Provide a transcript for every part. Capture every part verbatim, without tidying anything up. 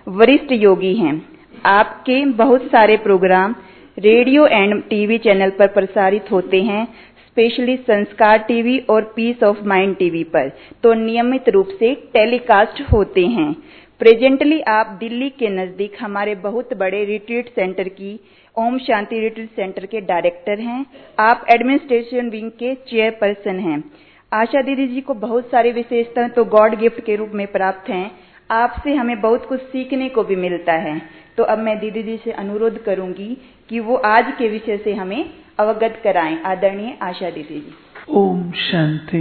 वरिष्ठ योगी हैं। आपके बहुत सारे programme radio and TV channel पर प्रसारित होते हैं, स्पेशली संस्कार टीवी और पीस ऑफ माइंड टीवी पर तो नियमित रूप से टेलीकास्ट होते हैं। प्रेजेंटली आप दिल्ली के नजदीक हमारे बहुत बड़े रिट्रीट सेंटर की ओम शांति रिट्रीट सेंटर के डायरेक्टर हैं। आप एडमिनिस्ट्रेशन विंग के चेयरपर्सन हैं। आशा दीदी जी को बहुत सारी विशेषताएं तो गॉड गिफ्ट के रूप में प्राप्त हैं। आपसे हमें बहुत कुछ सीखने को भी मिलता है। तो अब मैं दीदी जी से अनुरोध करूंगी कि वो आज के विषय से हमें अवगत कराएं। आदरणीय आशा दीदी ji. Om Shanti.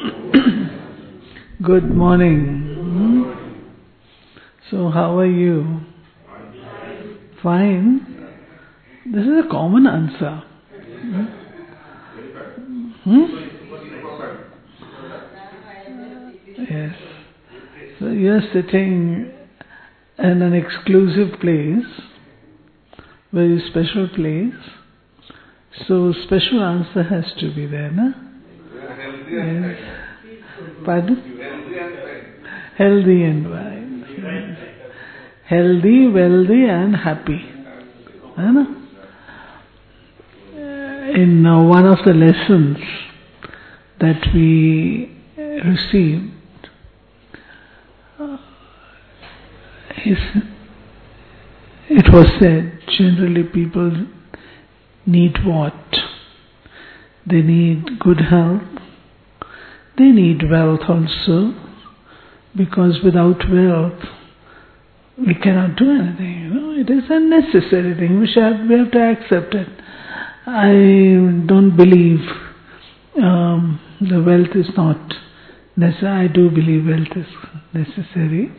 Good morning. So how are you? Fine. This is a common answer. Hmm? Hmm? Yes. So you're sitting in an exclusive place, very special place. So special answer has to be there, na? Yes. Pardon? Healthy and fine. Yes. Healthy, wealthy and happy. है ना? In uh, one of the lessons that we received, uh, is, it was said generally people need what? They need good health, they need wealth also, because without wealth we cannot do anything. You know, it is a necessary thing. We have, we have to accept it. I don't believe um, the wealth is not necessary. I do believe wealth is necessary.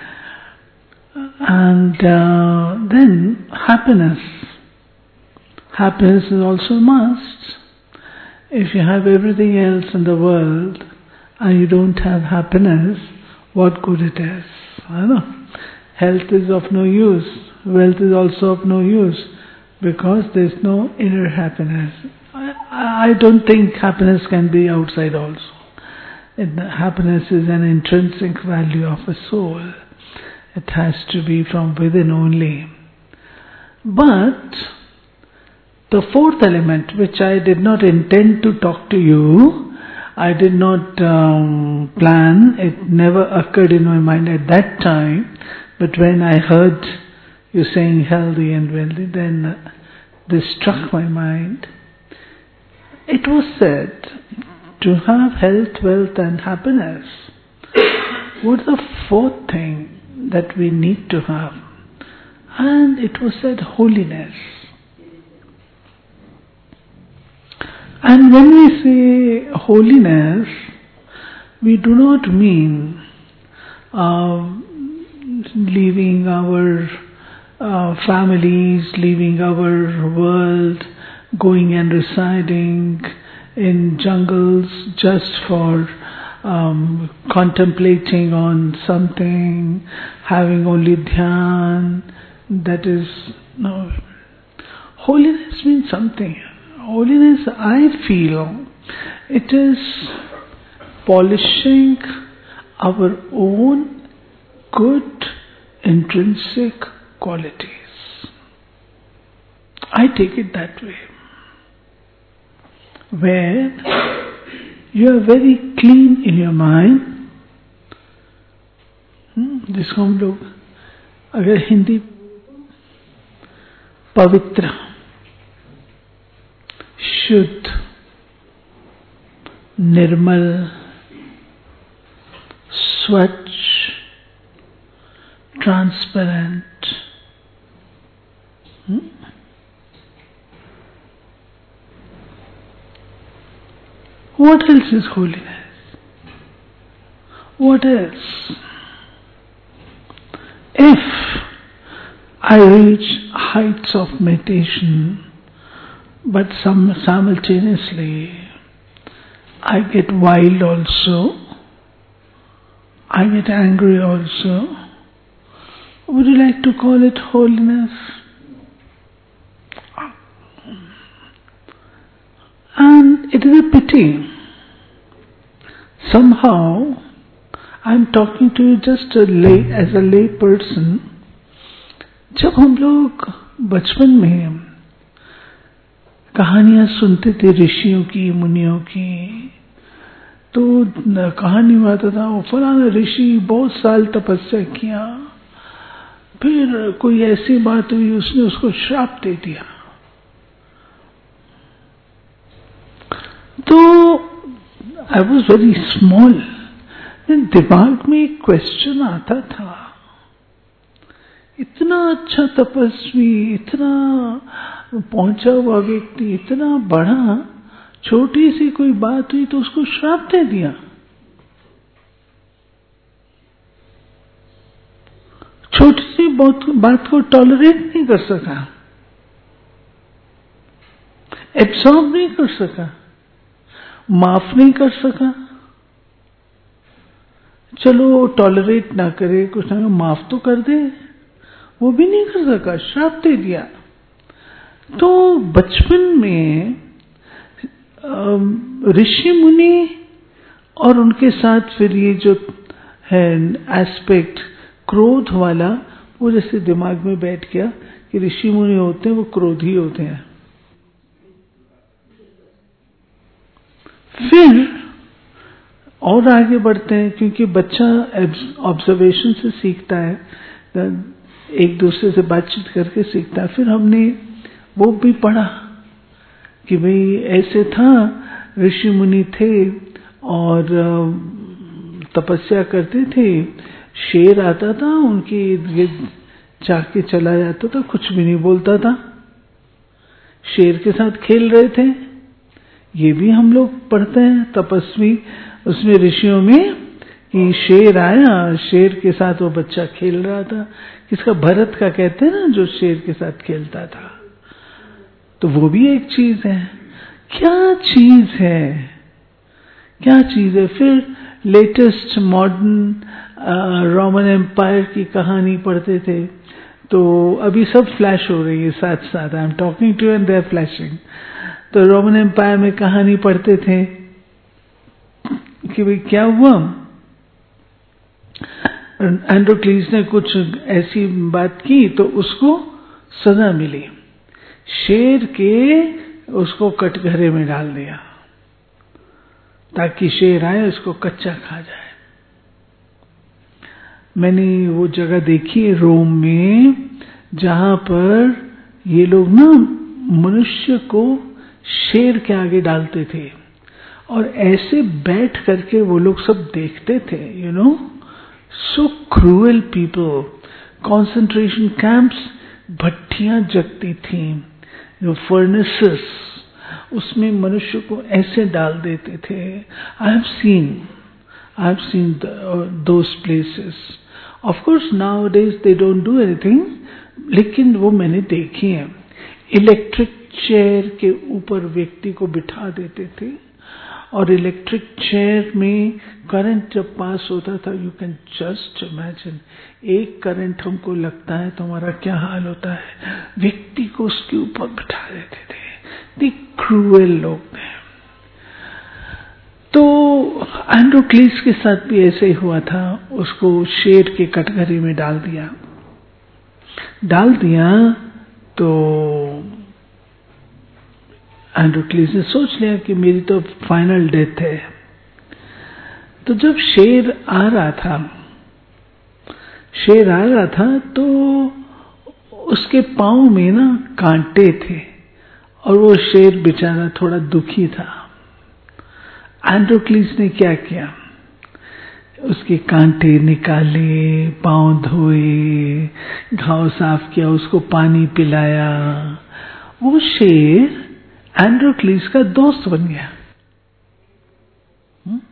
And uh, then happiness. Happiness is also a must. If you have everything else in the world and you don't have happiness, what good it is? I don't know. Health is of no use. Wealth is also of no use. Because there is no inner happiness. I, I don't think happiness can be outside also. It, happiness is an intrinsic value of a soul. It has to be from within only. But the fourth element, which I did not intend to talk to you, I did not um, plan, it never occurred in my mind at that time, but when I heard you saying healthy and wealthy, then uh, this struck my mind. It was said to have health, wealth and happiness. What's the fourth thing that we need to have? And it was said holiness. And when we say holiness, we do not mean uh, leaving our Uh, families, leaving our world, going and residing in jungles just for um, contemplating on something, having only dhyan. That is, no. Holiness means something. Holiness, I feel, it is polishing our own good intrinsic qualities. I take it that way. Where you are very clean in your mind, जिसको हम लोग अगर हिंदी पवित्र, शुद्ध, निर्मल, स्वच्छ, transparent. Hmm? What else is holiness? What else? If I reach heights of meditation, but some simultaneously I get wild also, I get angry also, would you like to call it holiness? And it is a pity. Somehow, I am talking to you just a lay, as a lay person, जब हम लोग बचपन में कहानियां सुनते थे ऋषियों की, मुनियों की, तो कहानी में आता था वो फलाना ऋषि बहुत साल तपस्या किया, फिर कोई ऐसी बात हुई उसने उसको श्राप दे दिया। तो आई वॉज वेरी स्मॉल, दिमाग में एक क्वेश्चन आता था, इतना अच्छा तपस्वी, इतना पहुंचा हुआ व्यक्ति, इतना बड़ा, छोटी सी कोई बात हुई तो उसको श्राप दे दिया। छोटी सी बात को टॉलरेट नहीं कर सका, एब्सॉर्ब नहीं कर सका, माफ नहीं कर सका। चलो टॉलरेट ना करे, कुछ ना माफ तो कर दे, वो भी नहीं कर सका, श्राप दे दिया। तो बचपन में ऋषि मुनि और उनके साथ फिर ये जो है एस्पेक्ट क्रोध वाला, वो जैसे दिमाग में बैठ गया कि ऋषि मुनि होते हैं वो क्रोधी होते हैं। फिर और आगे बढ़ते हैं, क्योंकि बच्चा ऑब्जर्वेशन से सीखता है, एक दूसरे से बातचीत करके सीखता है। फिर हमने वो भी पढ़ा कि भाई ऐसे था, ऋषि मुनि थे और तपस्या करते थे, शेर आता था उनके इर्द गिर्द जाके चला जाता था, कुछ भी नहीं बोलता था, शेर के साथ खेल रहे थे। ये भी हम लोग पढ़ते हैं तपस्वी उसमें ऋषियों में कि शेर आया, शेर के साथ वो बच्चा खेल रहा था, किसका, भरत का कहते हैं ना, जो शेर के साथ खेलता था। तो वो भी एक चीज है। क्या चीज है, क्या चीज है। फिर लेटेस्ट मॉडर्न रोमन एम्पायर की कहानी पढ़ते थे, तो अभी सब फ्लैश हो रही है साथ साथ, I am talking to and they are flashing. तो रोमन एम्पायर में कहानी पढ़ते थे कि भाई क्या हुआ, एंड्रोक्लीस ने कुछ ऐसी बात की तो उसको सजा मिली, शेर के उसको कटघरे में डाल दिया ताकि शेर आए उसको कच्चा खा जाए। मैंने वो जगह देखी है रोम में, जहां पर ये लोग ना मनुष्य को शेर के आगे डालते थे और ऐसे बैठ करके वो लोग सब देखते थे, you know, so cruel people. Concentration camps, भट्टियां जगती थी, जो फर्नेसेस, उसमें मनुष्य को ऐसे डाल देते थे। I have seen I have seen those places. Of course nowadays they don't do anything, लेकिन वो मैंने देखी है। इलेक्ट्रिक चेयर के ऊपर व्यक्ति को बिठा देते थे और इलेक्ट्रिक चेयर में करंट जब पास होता था, यू कैन जस्ट इमेजिन, एक करंट हमको लगता है तो हमारा क्या हाल होता है। व्यक्ति को उसके ऊपर बिठा देते थे। दी क्रूएल लोग थे। तो एंड्रोक्लीस के साथ भी ऐसे ही हुआ था, उसको शेर के कटघरे में डाल दिया डाल दिया तो एंड्रोक्लीस ने सोच लिया कि मेरी तो फाइनल डेथ है। तो जब शेर आ रहा था शेर आ रहा था तो उसके पांव में ना कांटे थे और वो शेर बेचारा थोड़ा दुखी था। एंड्रोक्लीस ने क्या किया, उसके कांटे निकाले, पांव धोए, घाव साफ किया, उसको पानी पिलाया। वो शेर एंड्रोक्लीस का दोस्त बन गया। हुँ?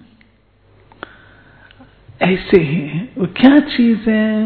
ऐसे ही वो क्या चीज है,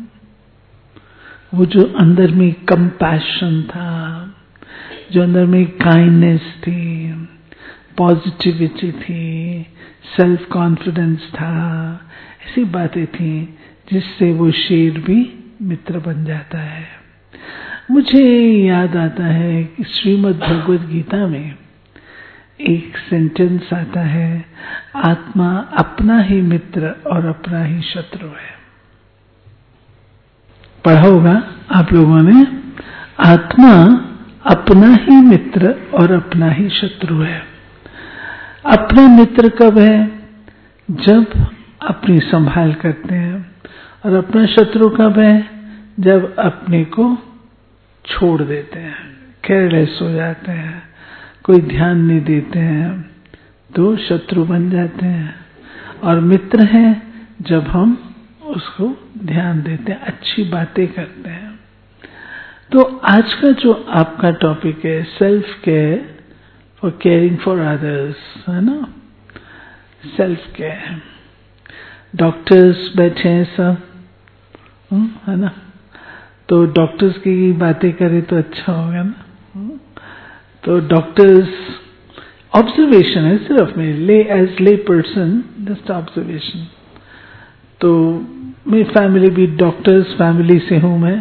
वो जो अंदर में कंपैशन था, जो अंदर में काइंडनेस थी, पॉजिटिविटी थी, सेल्फ कॉन्फिडेंस था, ऐसी बातें थी जिससे वो शेर भी मित्र बन जाता है। मुझे याद आता है कि श्रीमद् भगवद गीता में एक सेंटेंस आता है, आत्मा अपना ही मित्र और अपना ही शत्रु है। पढ़ा होगा। आप लोगों ने, आत्मा अपना ही मित्र और अपना ही शत्रु है। अपना मित्र कब है? जब अपनी संभाल करते हैं, और अपना शत्रु कब है? जब अपने को छोड़ देते हैं, केयरलेस हो जाते हैं, कोई ध्यान नहीं देते हैं, तो शत्रु बन जाते हैं। और मित्र है जब हम उसको ध्यान देते हैं, अच्छी बातें करते हैं। तो आज का जो आपका टॉपिक है self care for caring for others, है ना, सेल्फ केयर। डॉक्टर्स बैठे हैं सब, है ना, तो डॉक्टर्स की बातें करें तो अच्छा होगा ना। तो डॉक्टर्स, ऑब्जर्वेशन है सिर्फ मेरे ले एज ले पर्सन, जस्ट ऑब्जर्वेशन। तो मेरी फैमिली भी डॉक्टर्स फैमिली से हूं मैं,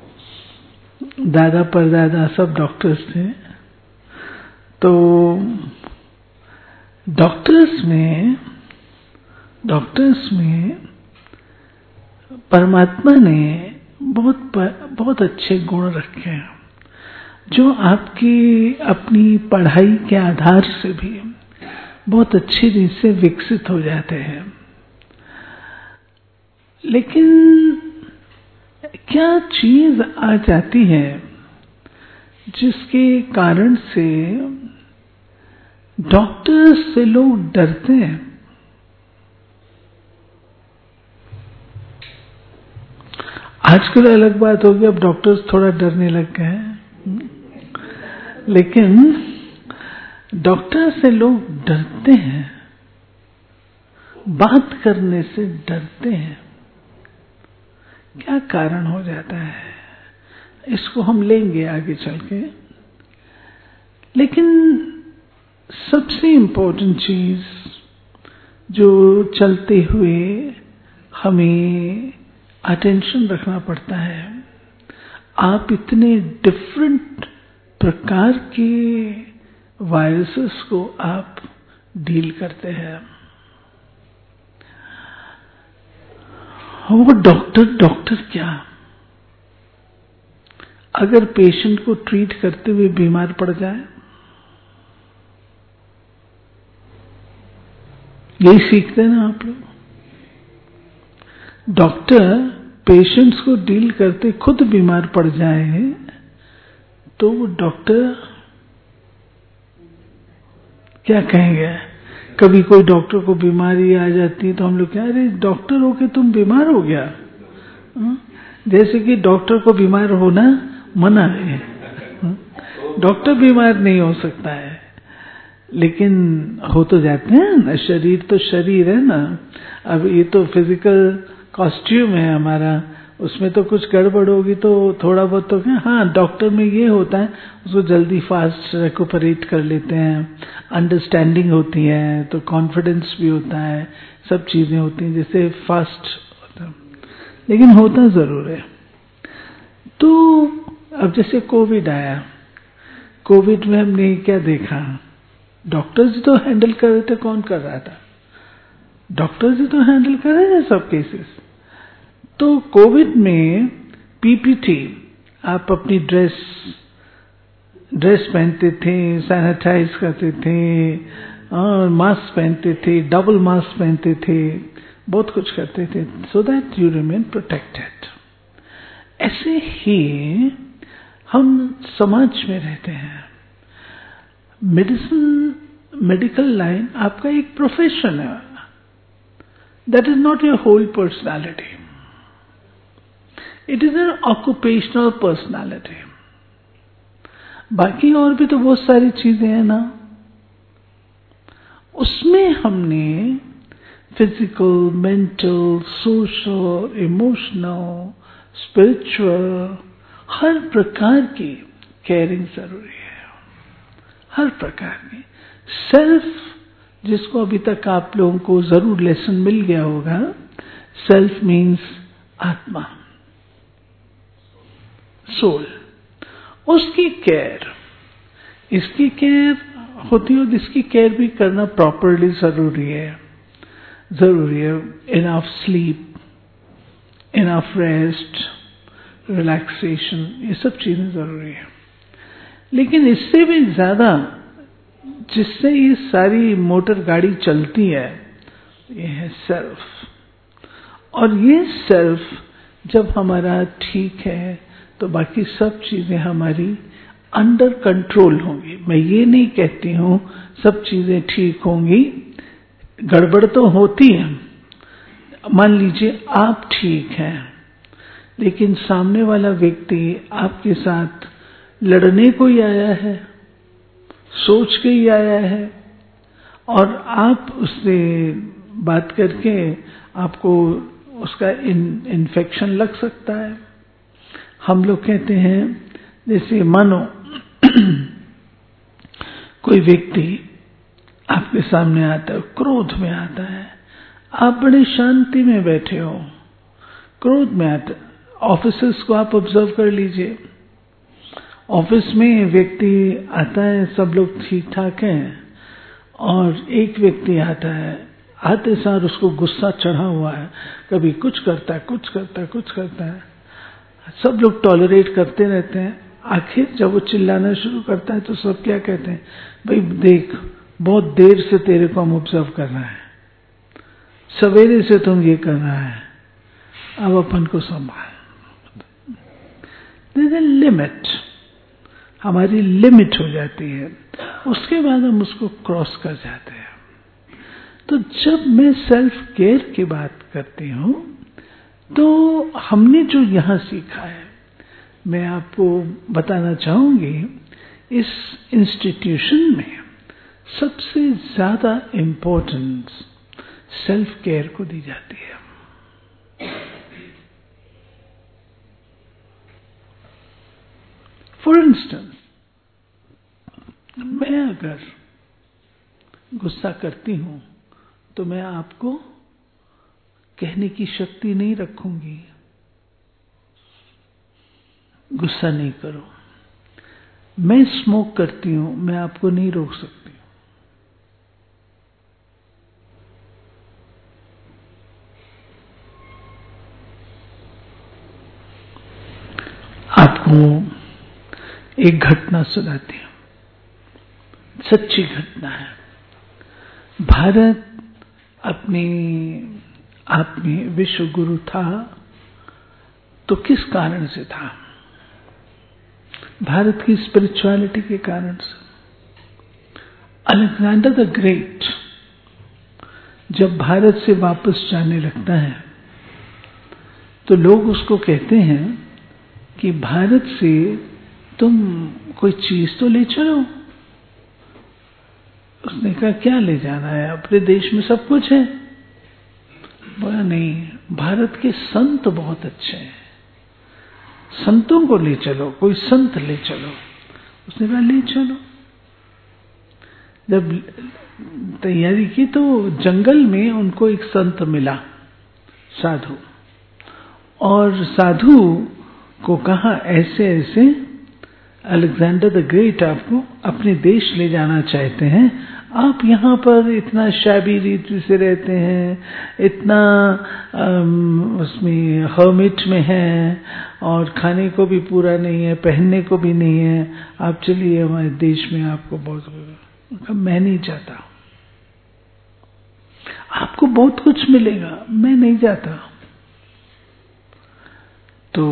दादा परदादा सब डॉक्टर्स थे। तो डॉक्टर्स में डॉक्टर्स में परमात्मा ने बहुत बहुत अच्छे गुण रखे हैं, जो आपकी अपनी पढ़ाई के आधार से भी बहुत अच्छी रीत से विकसित हो जाते हैं। लेकिन क्या चीज आ जाती है जिसके कारण से डॉक्टर्स से लोग डरते हैं? आजकल अलग बात होगी, अब डॉक्टर्स थोड़ा डरने लग गए हैं, लेकिन डॉक्टर से लोग डरते हैं, बात करने से डरते हैं। क्या कारण हो जाता है, इसको हम लेंगे आगे चल के। लेकिन सबसे इम्पोर्टेंट चीज जो चलते हुए हमें अटेंशन रखना पड़ता है, आप इतने डिफरेंट प्रकार के वायरसेस को आप डील करते हैं। वो डॉक्टर डॉक्टर क्या, अगर पेशेंट को ट्रीट करते हुए बीमार पड़ जाए, यही सीखते हैं ना आप लोग। डॉक्टर पेशेंट्स को डील करते खुद बीमार पड़ जाए तो वो डॉक्टर क्या कहेंगे? कभी कोई डॉक्टर को बीमारी आ जाती है तो हम लोग क्या, अरे डॉक्टर हो के तुम बीमार हो गया, जैसे कि डॉक्टर को बीमार होना मना है, डॉक्टर बीमार नहीं हो सकता है। लेकिन हो तो जाते हैं ना, शरीर तो शरीर है ना। अब ये तो फिजिकल कॉस्ट्यूम है हमारा, उसमें तो कुछ गड़बड़ होगी तो थोड़ा बहुत तो क्या, हाँ डॉक्टर में ये होता है, उसको जल्दी फास्ट रिकवरेट कर लेते हैं, अंडरस्टैंडिंग होती है, तो कॉन्फिडेंस भी होता है, सब चीजें होती हैं, जैसे फास्ट होता है, लेकिन होता जरूर है। तो अब जैसे कोविड आया, कोविड में हमने क्या देखा, डॉक्टर्स तो हैंडल कर रहे थे, कौन कर रहा था? डॉक्टर्स तो हैंडल कर रहे थे सब केसेस। तो कोविड में पीपीटी, आप अपनी ड्रेस ड्रेस पहनते थे, सैनिटाइज करते थे, और मास्क पहनते थे, डबल मास्क पहनते थे, बहुत कुछ करते थे, so that you remain protected. ऐसे ही हम समाज में रहते हैं। मेडिसिन, मेडिकल लाइन आपका एक प्रोफेशन है, that is not your whole personality, it is an occupational personality. बाकी और भी तो बहुत सारी चीजें हैं ना, उसमें हमने physical, mental, social, emotional, spiritual, हर प्रकार की केयरिंग जरूरी है, हर प्रकार की। सेल्फ, जिसको अभी तक आप लोगों को जरूर लेसन मिल गया होगा, सेल्फ मीन्स आत्मा, सोल, उसकी केयर, इसकी केयर होती है, और इसकी केयर भी करना प्रॉपरली जरूरी है, जरूरी है। Enough sleep, enough rest, relaxation, ये सब चीजें जरूरी है। लेकिन इससे भी ज्यादा जिससे ये सारी मोटर गाड़ी चलती है, ये है सेल्फ। और ये सेल्फ जब हमारा ठीक है तो बाकी सब चीजें हमारी अंडर कंट्रोल होंगी। मैं ये नहीं कहती हूं सब चीजें ठीक होंगी, गड़बड़ तो होती है। मान लीजिए आप ठीक हैं, लेकिन सामने वाला व्यक्ति आपके साथ लड़ने को ही आया है, सोच के ही आया है, और आप उससे बात करके आपको उसका इन, इन्फेक्शन लग सकता है। हम लोग कहते हैं, जैसे मानो कोई व्यक्ति आपके सामने आता है, क्रोध में आता है, आप बड़ी शांति में बैठे हो, क्रोध में आता है। ऑफिसर्स को आप ऑब्जर्व कर लीजिए, ऑफिस में व्यक्ति आता है, सब लोग ठीक ठाक हैं, और एक व्यक्ति आता है, आते सार उसको गुस्सा चढ़ा हुआ है, कभी कुछ करता है कुछ करता है कुछ करता है, सब लोग टॉलरेट करते रहते हैं। आखिर जब वो चिल्लाना शुरू करता है तो सब क्या कहते हैं, भाई देख बहुत देर से तेरे को हम ऑब्जर्व कर रहे हैं, सवेरे से तुम ये कर रहा है, अब अपन को संभाल। देयर इज अ लिमिट, हमारी लिमिट हो जाती है, उसके बाद हम उसको क्रॉस कर जाते हैं। तो जब मैं सेल्फ केयर की बात करती हूं तो हमने जो यहां सीखा है, मैं आपको बताना चाहूंगी, इस इंस्टीट्यूशन में सबसे ज्यादा इंपॉर्टेंस सेल्फ केयर को दी जाती है। फॉर इंस्टेंस, मैं अगर गुस्सा करती हूं तो मैं आपको कहने की शक्ति नहीं रखूंगी गुस्सा नहीं करो। मैं स्मोक करती हूं, मैं आपको नहीं रोक सकती। आपको एक घटना सुनाती हूं, सच्ची घटना है। भारत अपने आप में विश्व गुरु था तो किस कारण से था? भारत की स्पिरिचुअलिटी के कारण से। अलेक्जेंडर द ग्रेट जब भारत से वापस जाने लगता है तो लोग उसको कहते हैं कि भारत से तुम कोई चीज तो ले चलो। उसने कहा क्या ले जाना है, अपने देश में सब कुछ है। बोला नहीं, भारत के संत बहुत अच्छे हैं, संतों को ले चलो, कोई संत ले चलो। उसने कहा ले चलो। जब तैयारी की तो जंगल में उनको एक संत मिला, साधु, और साधु को कहा ऐसे ऐसे अलेक्जेंडर द ग्रेट आपको अपने देश ले जाना चाहते हैं, आप यहाँ पर इतना शाबी रीति से रहते हैं, इतना उसमें हर्मिट में हैं, और खाने को भी पूरा नहीं है, पहनने को भी नहीं है, आप चलिए हमारे देश में आपको बहुत। मैं नहीं जाता, आपको बहुत कुछ मिलेगा, मैं नहीं जाता। तो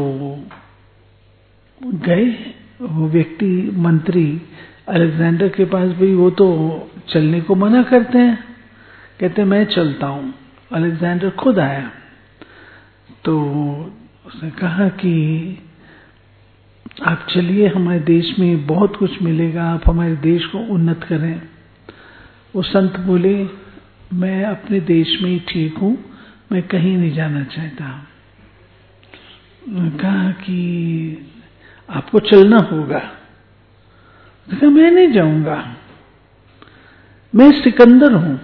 गए वो व्यक्ति, मंत्री अलेक्जेंडर के पास। भाई वो तो चलने को मना करते हैं, कहते मैं चलता हूं। अलेक्जेंडर खुद आया तो उसने कहा कि आप चलिए, हमारे देश में बहुत कुछ मिलेगा, आप हमारे देश को उन्नत करें। वो संत बोले मैं अपने देश में ही ठीक हूं, मैं कहीं नहीं जाना चाहता। कहा कि आपको चलना होगा। कहा मैं नहीं जाऊंगा, मैं सिकंदर हूं,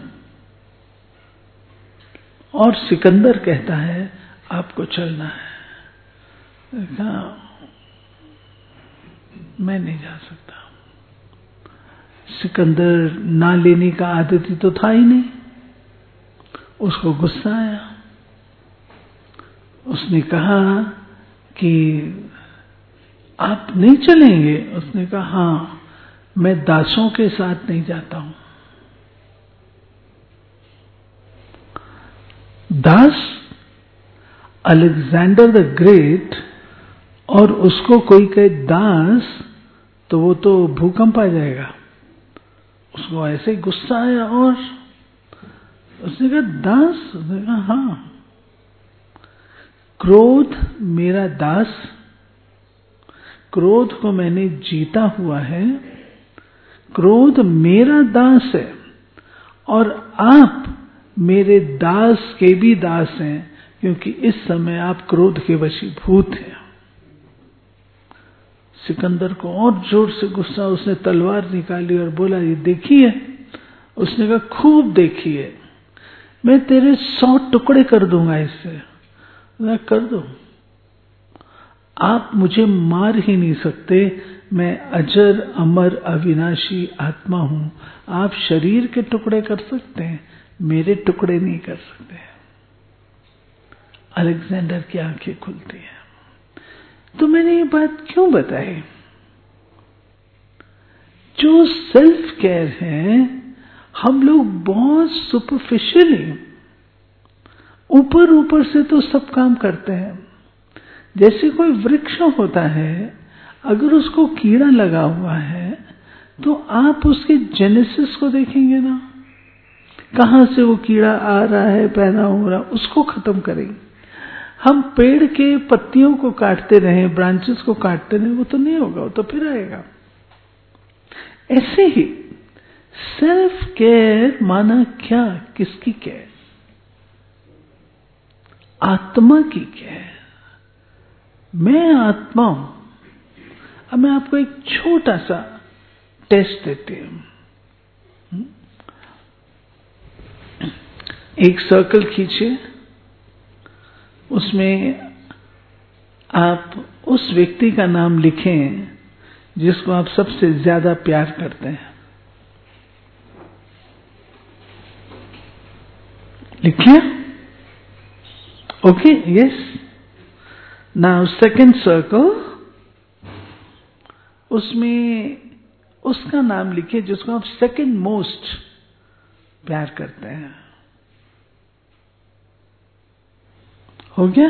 और सिकंदर कहता है आपको चलना है। कहा मैं नहीं जा सकता। सिकंदर ना लेने का आदती तो था ही नहीं। उसको गुस्सा आया। उसने कहा कि आप नहीं चलेंगे? उसने कहा हाँ, मैं दासों के साथ नहीं जाता हूं। दास अलेक्जेंडर द ग्रेट, और उसको कोई कहे दास तो वो तो भूकंप आ जाएगा। उसको ऐसे गुस्सा आया और उसने कहा दास? उसने कहा हाँ, क्रोध मेरा दास, क्रोध को मैंने जीता हुआ है, क्रोध मेरा दास है, और आप मेरे दास के भी दास हैं, क्योंकि इस समय आप क्रोध के वशीभूत हैं। सिकंदर को और जोर से गुस्सा, उसने तलवार निकाली और बोला ये देखिए। उसने कहा खूब देखिए, मैं तेरे सौ टुकड़े कर दूंगा इससे। मैं कर दो, आप मुझे मार ही नहीं सकते, मैं अजर अमर अविनाशी आत्मा हूं। आप शरीर के टुकड़े कर सकते हैं, मेरे टुकड़े नहीं कर सकते। अलेक्जेंडर की आंखें खुलती हैं। तो मैंने ये बात क्यों बताई? जो सेल्फ केयर है, हम लोग बहुत सुपरफिशियली ऊपर ऊपर से तो सब काम करते हैं। जैसे कोई वृक्ष होता है, अगर उसको कीड़ा लगा हुआ है तो आप उसके जेनेसिस को देखेंगे ना, कहां से वो कीड़ा आ रहा है, पैदा हो रहा, उसको खत्म करेंगे। हम पेड़ के पत्तियों को काटते रहे, ब्रांचेस को काटते रहे, वो तो नहीं होगा, वो तो फिर आएगा। ऐसे ही सेल्फ केयर माना क्या? किसकी केयर? आत्मा की केयर। मैं आत्मा हूं। अब मैं आपको एक छोटा सा टेस्ट देती हूं। एक सर्कल खींचिए, उसमें आप उस व्यक्ति का नाम लिखें जिसको आप सबसे ज्यादा प्यार करते हैं। लिखिए। Okay, yes. Now second circle, उसमें उसका नाम लिखिए जिसको आप सेकंड मोस्ट प्यार करते हैं। हो गया?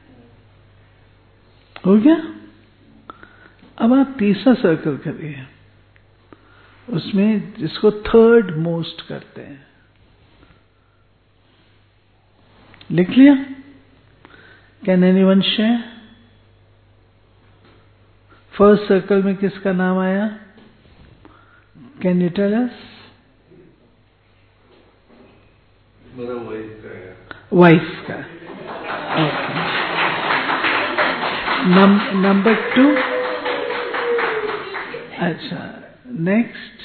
हो गया? अब आप तीसरा सर्कल करिए, उसमें जिसको थर्ड मोस्ट करते हैं। लिख लिया? Can anyone share? First circle में किसका नाम आया? Can you tell us? Wife का। ओके। Number two? अच्छा, नेक्स्ट?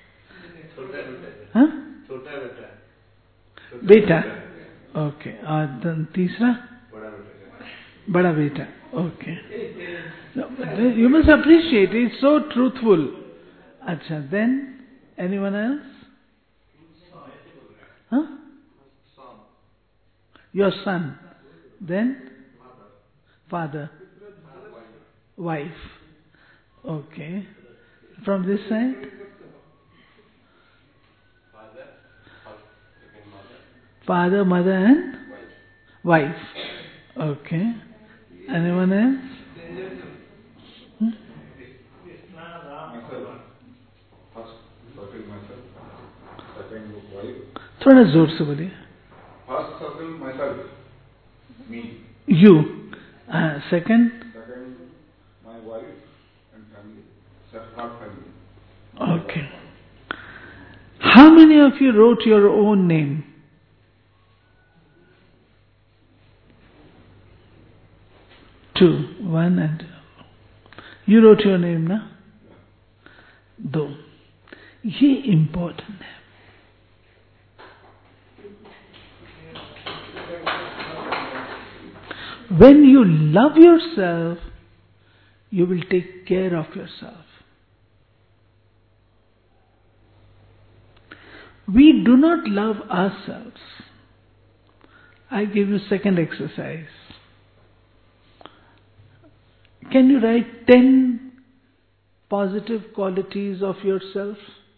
हाँ, छोटा बेटा। बेटा, ओके। और तीसरा? बड़ा बेटा। बड़ा बेटा, okay. You must appreciate, it's so truthful. अच्छा, देन एनीवन एल्स? हाँ, your son. Then father, wife. Okay. From this side? Father, mother and wife. Okay. Anyone else? Hmm? थोड़ा जोर से बोलिए। First circle, myself, me. You. Uh, second? Second, my wife and family. Second family. Okay. How many of you wrote your own name? Two. One and you wrote your name, ना? दो. ये important है। When you love yourself, you will take care of yourself. We do not love ourselves. I give you second exercise. Can you write ten positive qualities of yourself?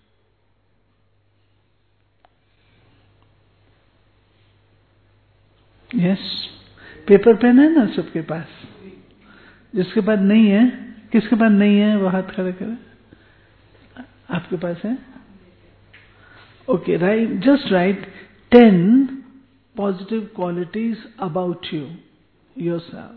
Yes. Paper pen है ना सबके पास? जिसके पास नहीं है, किसके पास नहीं है वो हाथ खड़े करे। आपके पास है? Okay, write, just write ten positive qualities about you, yourself.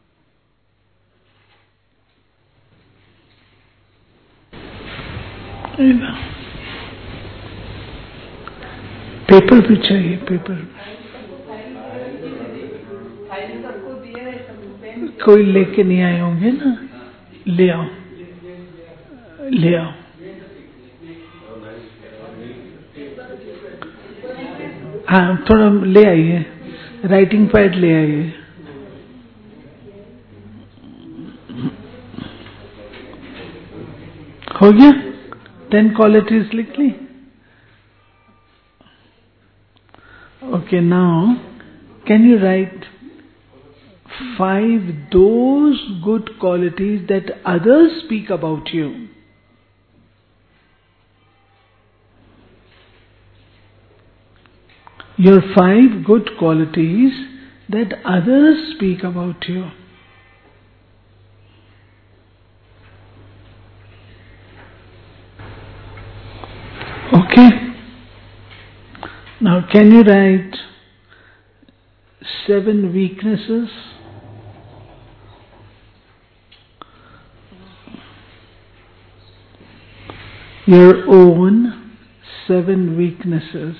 Paper भी चाहिए, पेपर। कोई लेके नहीं आए होंगे ना? ले आओ, ले आओ। हाँ, थोड़ा ले आइए, राइटिंग पैड ले आइए। हो गया? टेन क्वालिटीज लिख ली? Okay, now can you write five those good qualities that others speak about you? Your five good qualities that others speak about you. Okay. Now can you write seven weaknesses? Your own seven weaknesses.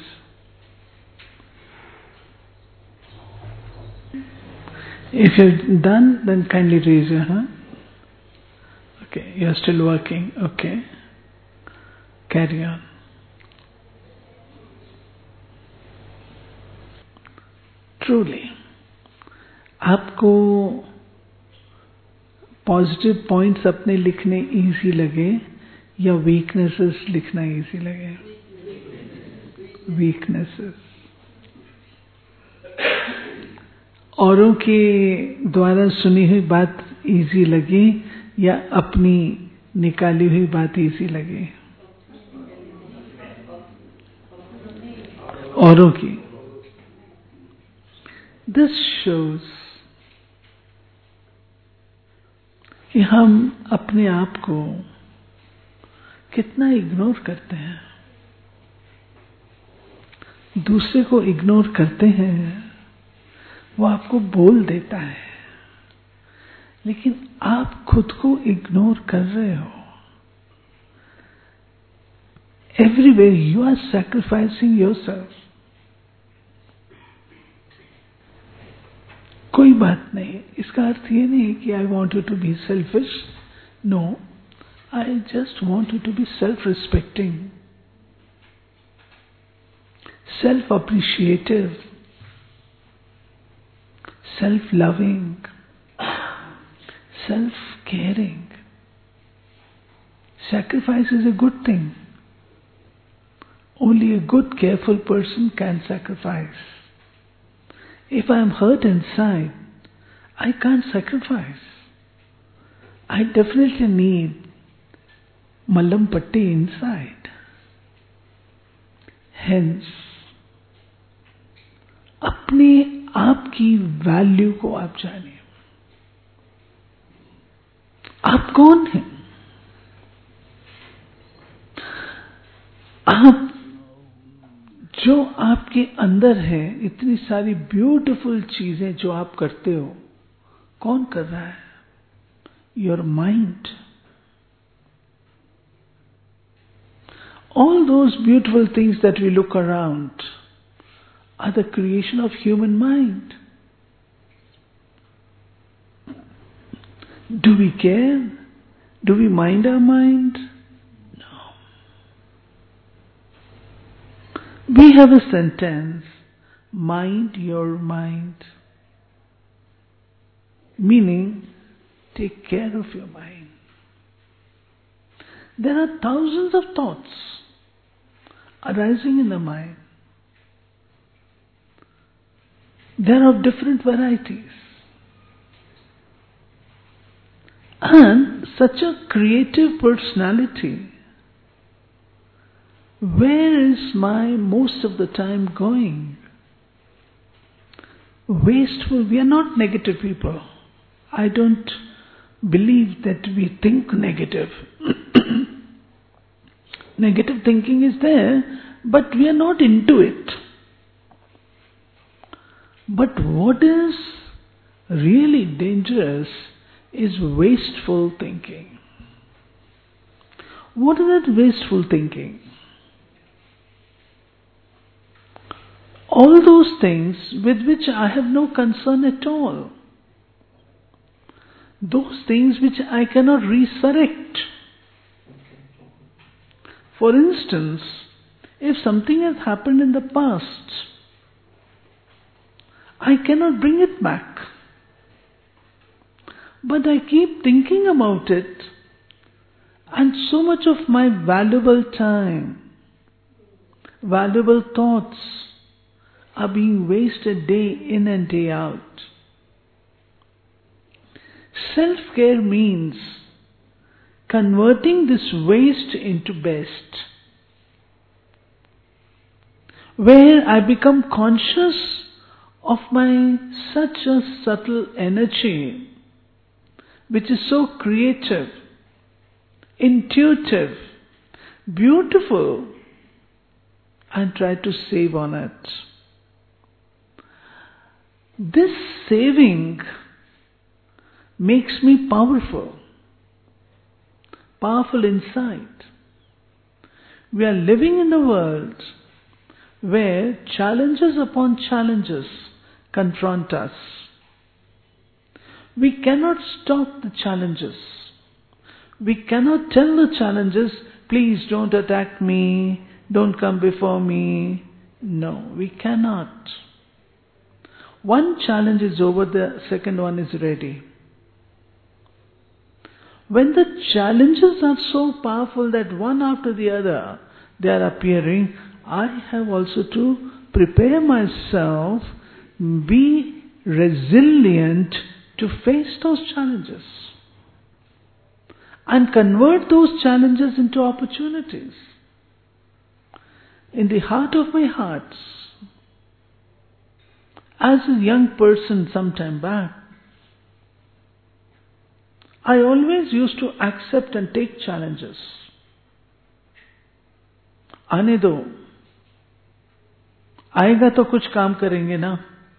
If you've done, then kindly raise your hand. Okay, you're still working. Okay. Carry on. Truly, आपको positive points अपने लिखने easy लगे या weaknesses लिखना easy लगे? Weaknesses. औरों के द्वारा सुनी हुई बात इजी लगी या अपनी निकाली हुई बात इजी लगी? औरों की। This shows कि हम अपने आप को कितना इग्नोर करते हैं। दूसरे को इग्नोर करते हैं, वो आपको बोल देता है, लेकिन आप खुद को इग्नोर कर रहे हो। Everywhere you are sacrificing yourself. कोई बात नहीं, इसका अर्थ ये नहीं है कि I want you to be selfish. No, I just want you to be self respecting, self appreciative, self loving, self caring. Sacrifice is a good thing. Only a good, careful person can sacrifice. If I am hurt inside, I can't sacrifice. I definitely need mallam patti inside. Hence, अपने आप की value को आप जानिए। आप कौन हैं? आप जो आपके अंदर है, इतनी सारी ब्यूटीफुल चीजें जो आप करते हो, कौन कर रहा है? Your mind. All those beautiful things that we look around are the creation of human mind. Do we care? Do we mind our mind? We have a sentence, mind your mind, meaning take care of your mind. There are thousands of thoughts arising in the mind. They are of different varieties. And such a creative personality, where is my most of the time going? Wasteful. We are not negative people. I don't believe that we think negative. Negative thinking is there, but we are not into it. But what is really dangerous is wasteful thinking. What is that wasteful thinking? All those things with which I have no concern at all. Those things which I cannot resurrect. For instance, if something has happened in the past, I cannot bring it back. But I keep thinking about it, and so much of my valuable time, valuable thoughts are being wasted day in and day out. Self-care means converting this waste into best, where I become conscious of my such a subtle energy, which is so creative, intuitive, beautiful, and try to save on it. This saving makes me powerful, powerful inside. We are living in a world where challenges upon challenges confront us. We cannot stop the challenges. We cannot tell the challenges, please don't attack me, don't come before me. No, we cannot. One challenge is over, the second one is ready. When the challenges are so powerful that one after the other they are appearing, I have also to prepare myself, be resilient to face those challenges and convert those challenges into opportunities. In the heart of my hearts, as a young person some time back, I always used to accept and take challenges. आने दो, आएगा तो कुछ काम करेंगे ना.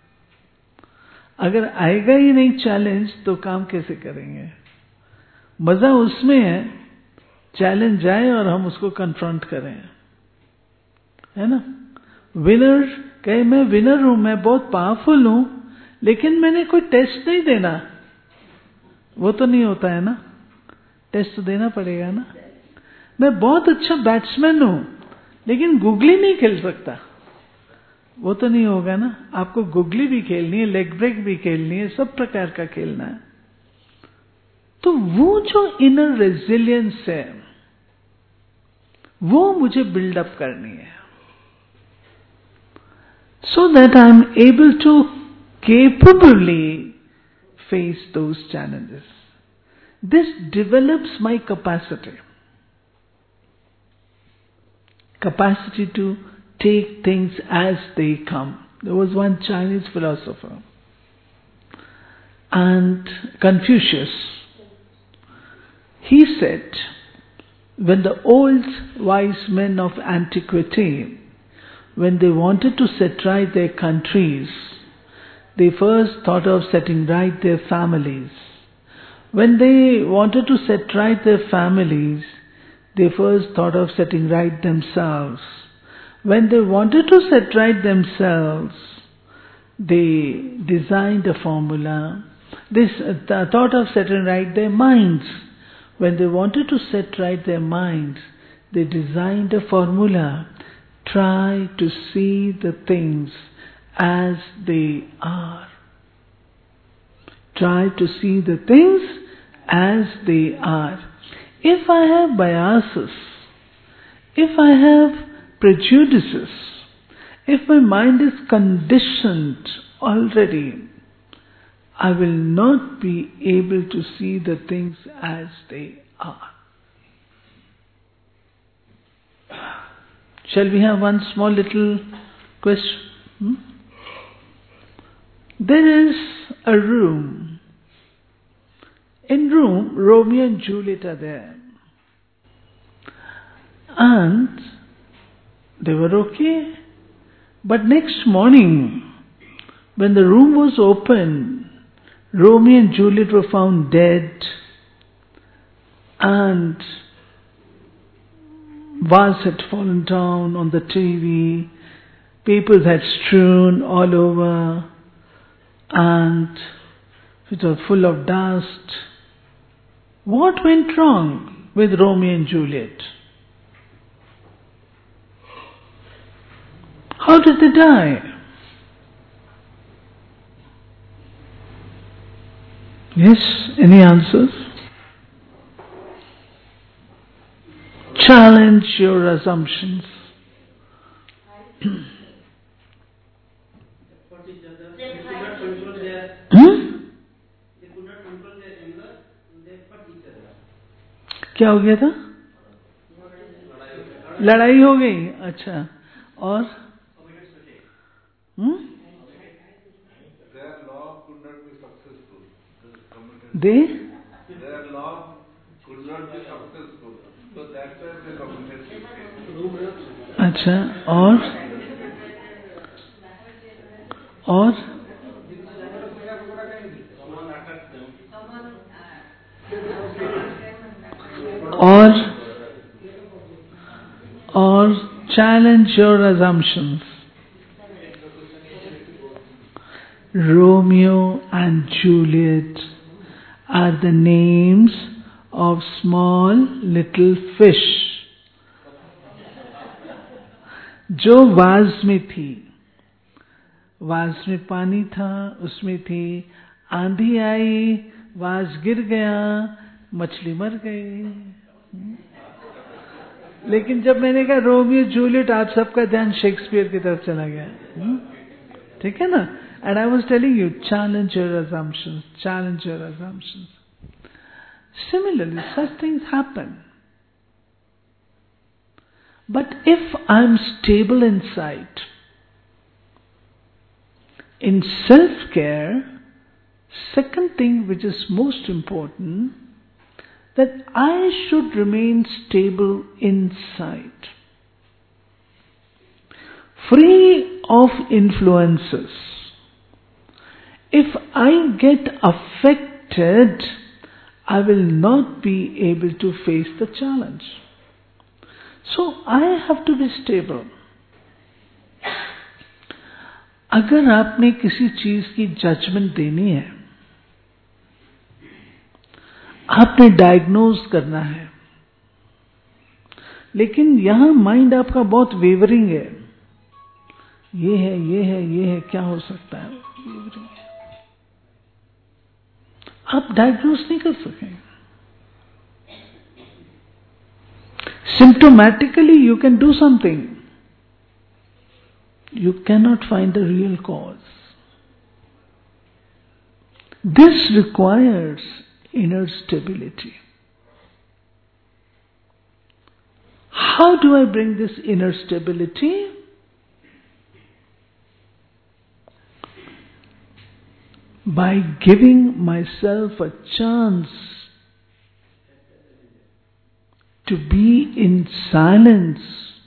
अगर आएगा ही नहीं चैलेंज तो काम कैसे करेंगे? मजा उसमें है चैलेंज जाए और हम उसको कन्फ्रंट करें, है ना. विनर कहे मैं विनर हूं, मैं बहुत पावरफुल हूं, लेकिन मैंने कोई टेस्ट नहीं देना, वो तो नहीं होता है ना. टेस्ट तो देना पड़ेगा ना. मैं बहुत अच्छा बैट्समैन हूं, लेकिन गुगली नहीं खेल सकता, वो तो नहीं होगा ना. आपको गुगली भी खेलनी है, लेग ब्रेक भी खेलनी है, सब प्रकार का खेलना है. तो वो जो इनर रेजिलियंस है वो मुझे बिल्डअप करनी है, so that I am able to capably face those challenges. This develops my capacity. Capacity to take things as they come. There was one Chinese philosopher, and Confucius. He said, when the old wise men of antiquity, when they wanted to set right their countries, they first thought of setting right their families. When they wanted to set right their families, they first thought of setting right themselves. When they wanted to set right themselves, they designed a formula. They uh, thought of setting right their minds. When they wanted to set right their minds, they designed a formula. Try to see the things as they are. Try to see the things as they are. If I have biases, if I have prejudices, if my mind is conditioned already, I will not be able to see the things as they are. Shall we have one small little question? Hmm? There is a room. In room, Romeo and Juliet are there. And they were okay. But next morning, when the room was opened, Romeo and Juliet were found dead, and vase had fallen down on the T V, papers had strewn all over, and it was full of dust. What went wrong with Romeo and Juliet? How did they die? Yes, any answers? Challenge your assumptions. Hmm? क्या हो गया था? लड़ाई हो गई. अच्छा. और? Hmm? Their law could not be successful. They? Their law could not be successful. So that's why they committed suicide. अच्छा. और? और? और? और? Challenge your assumptions. Romeo and Juliet are the names of small little fish जो vase में थी. Was में पानी था, उसमें थी. आंधी आई, वाज गिर गया, मछली मर गई. लेकिन जब मैंने कहा रोमियो जूलियट, आप सबका ध्यान शेक्सपियर की तरफ चला गया. ठीक है ना? And I was telling you, challenge your assumptions, challenge your assumptions. Similarly, such things happen. But if I'm stable inside, in self-care, second thing which is most important, that I should remain stable inside, free of influences. If I get affected, I will not be able to face the challenge. So I have to be stable. अगर आपने किसी चीज की judgement देनी है, आपने diagnose करना है, लेकिन यहां माइंड आपका बहुत वेवरिंग है. ये है, ये है, ये है, क्या हो सकता है? वेवरिंग है. आप डायग्नोज नहीं कर सकें. Symptomatically you can do something. You cannot find the real cause. This requires inner stability. How do I bring this inner stability? By giving myself a chance to be in silence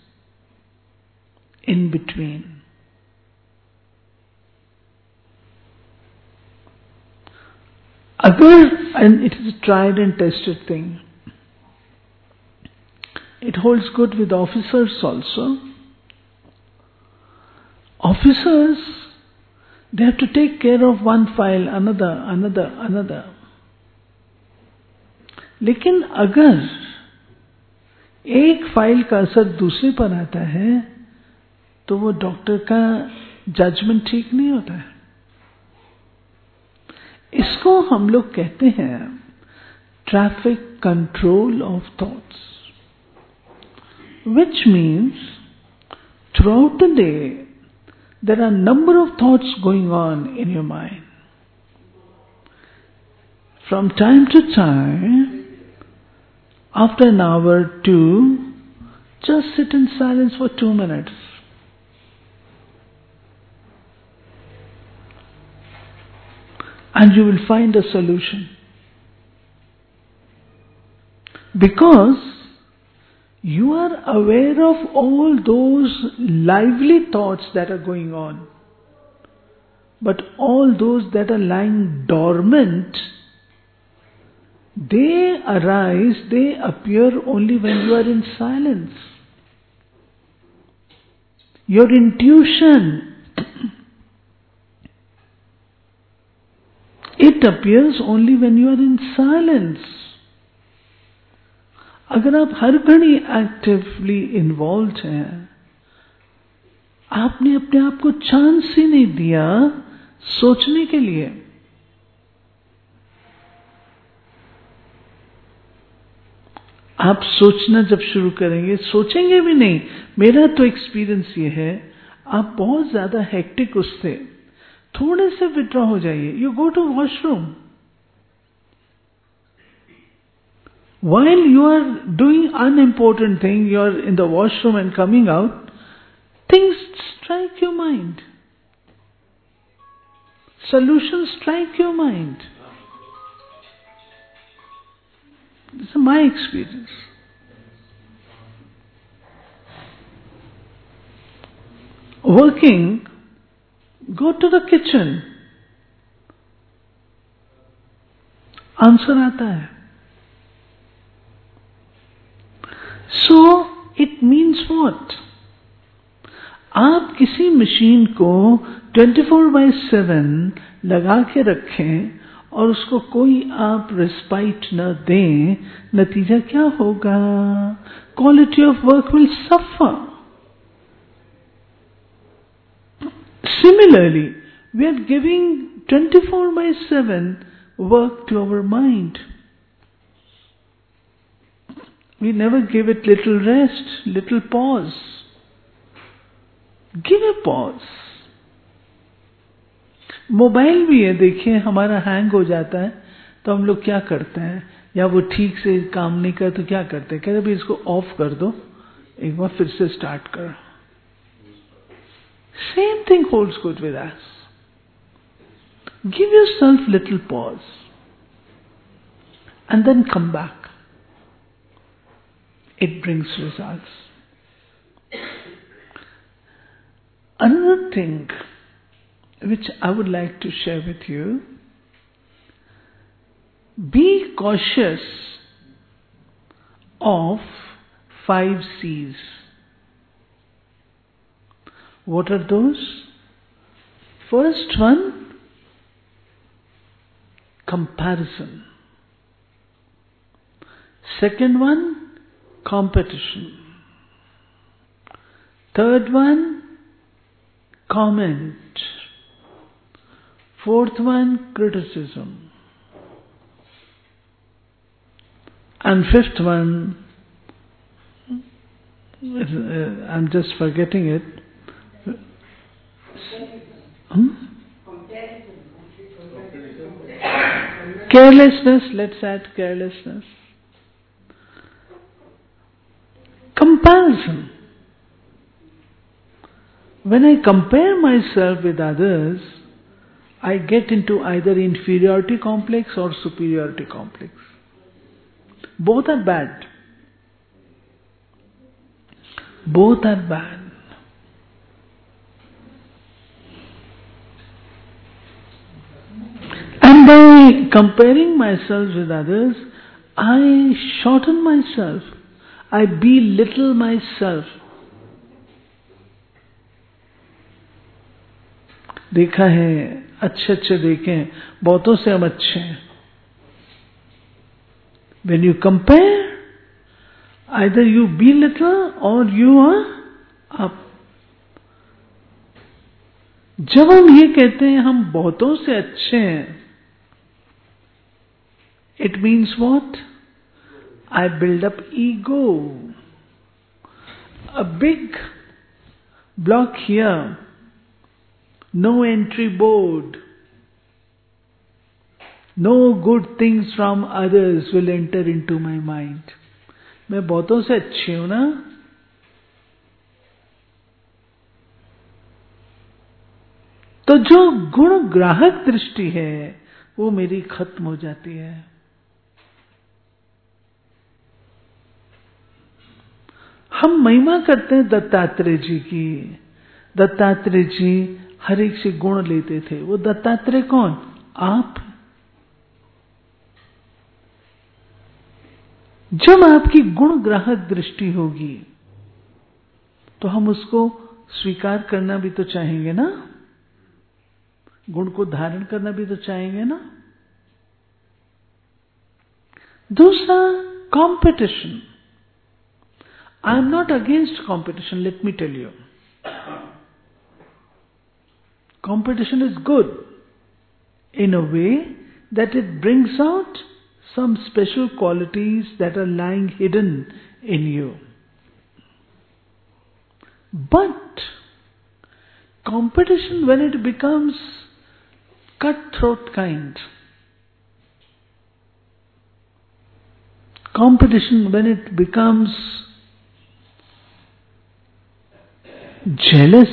in between. Agar, and it is a tried and tested thing, it holds good with officers also. Officers, they have to take care of one file, another, another, another. लेकिन अगर एक file का असर दूसरे पर आता है, तो वो डॉक्टर का जजमेंट ठीक नहीं होता है. इसको हम लोग कहते हैं traffic control of thoughts, which means throughout the day there are number of thoughts going on in your mind. from time to time, after an hour or two, just sit in silence for two minutes. And you will find a solution. Because you are aware of all those lively thoughts that are going on. But all those that are lying dormant, they arise, they appear only when you are in silence. Your intuition, it appears only when you are in silence. अगर आप हर घड़ी actively involve हैं, आपने अपने आप को chance ही नहीं दिया सोचने के लिए. आप सोचना जब शुरू करेंगे, सोचेंगे भी नहीं. मेरा तो एक्सपीरियंस ये है, आप बहुत ज्यादा हेक्टिक उससे थोड़े से विड्रॉ हो जाइए. You go to washroom. While you are doing unimportant thing, you are in the washroom and coming out, things strike your mind. Solutions strike your mind. This is my experience. Working, go to the kitchen. Answer आता है. So, it means what? आप किसी machine को twenty four by seven लगा के रखें और उसको कोई आप रेस्पाइट न दें, नतीजा क्या होगा? Quality of work will suffer. Similarly, we are giving twenty four by seven work to our mind. We never give it little rest, little pause. Give a pause. Mobile भी है, देखिए हमारा हैंग हो जाता है तो हम लोग क्या करते हैं, या वो ठीक से काम नहीं कर तो क्या करते हैं, कहते भाई इसको ऑफ कर दो, एक बार फिर से स्टार्ट करो. Same thing holds good with us. Give yourself little pause and then come back. It brings results. Another thing which I would like to share with you, be cautious of five C's. What are those? First one, comparison. Second one, competition. Third one, comment. Fourth one, criticism. And fifth one, uh, I'm just forgetting it. Hmm? Carelessness, let's add carelessness. Comparison. When I compare myself with others, I get into either inferiority complex or superiority complex. Both are bad. Both are bad. And by comparing myself with others, I shorten myself. I belittle myself. देखा है, अच्छे अच्छे देखें, बहुतों से हम अच्छे हैं. When you compare, either you belittle or you are up. जब हम ये कहते हैं हम बहुतों से अच्छे हैं, it means what? I build up ego. A big block here. No entry board. No good things from others will enter into my mind. मैं बहुतों से अच्छी हूं ना, तो जो गुण ग्राहक दृष्टि है वो मेरी खत्म हो जाती है। हम महिमा करते हैं दत्तात्रेय जी की। दत्तात्रेय जी हर एक से गुण लेते थे। वो दत्तात्रेय कौन? आप। जब आपकी गुण ग्राहक दृष्टि होगी तो हम उसको स्वीकार करना भी तो चाहेंगे ना, गुण को धारण करना भी तो चाहेंगे ना। दूसरा, competition. I am not against competition, let me tell you. Competition is good in a way that it brings out some special qualities that are lying hidden in you. But competition, when it becomes cutthroat kind, competition when it becomes jealous,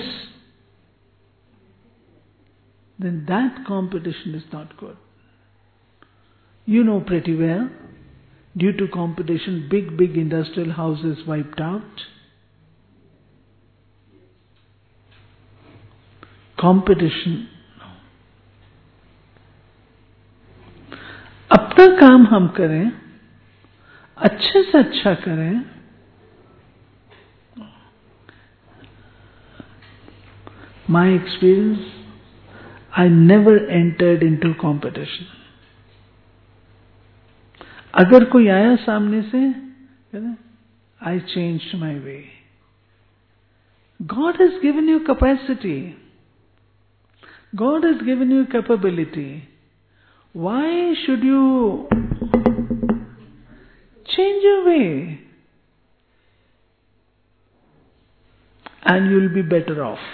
then that competition is not good. You know pretty well, due to competition, big, big industrial houses wiped out. Competition. अपना काम हम करें, अच्छे से अच्छा करें, my experience, I never entered into competition. अगर कोई आया सामने से, I changed my way. God has given you capacity. God has given you capability. Why should you change your way? And you'll be better off.